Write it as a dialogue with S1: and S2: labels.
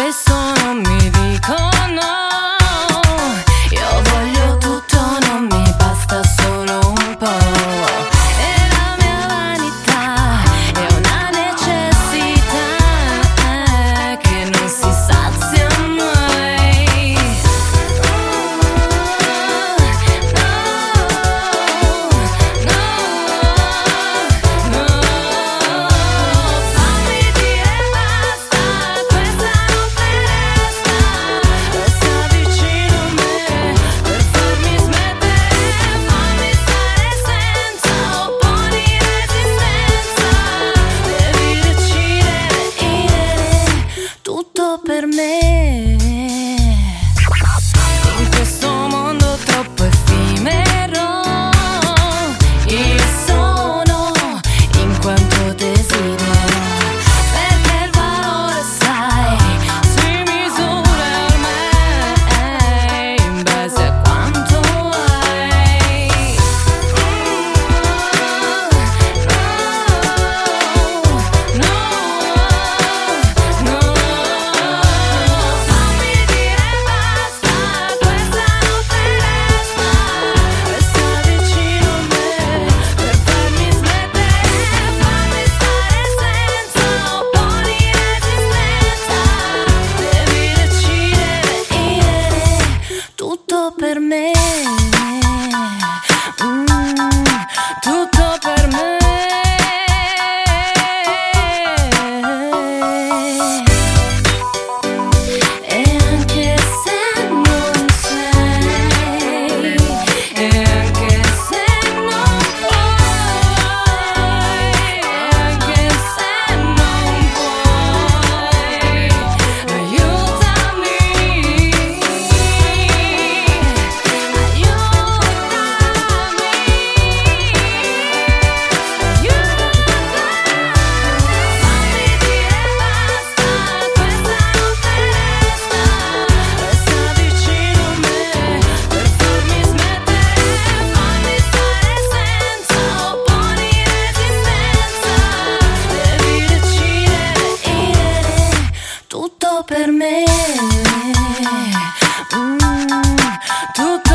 S1: spesso non mi dicono. Io voglio tutto, non mi basta solo un po'. E la mia vanità è una necessità che non si sazia mai. No, fammi dire basta, questa notte resta vicino a me per farmi smettere, fammi stare senza opponi resistenza. Devi decidere tutto per me. In questo mondo troppo effimero, io sono in quanto desidero, perché il valore, sai, si misura ormai in base a quanto hai. No, fammi dire basta, questa notte resta vicino a me per farmi smettere, fammi stare senza opponi resistenza. Devi decidere tutto per me. Tutto per me. E anche se non sei, e anche se non puoi, e anche se non puoi, aiutami, fammi dire basta, questa notte resta vicino a me per farmi smettere, fammi stare senza opponi resistenza. Devi decidere tutto per me. Tutto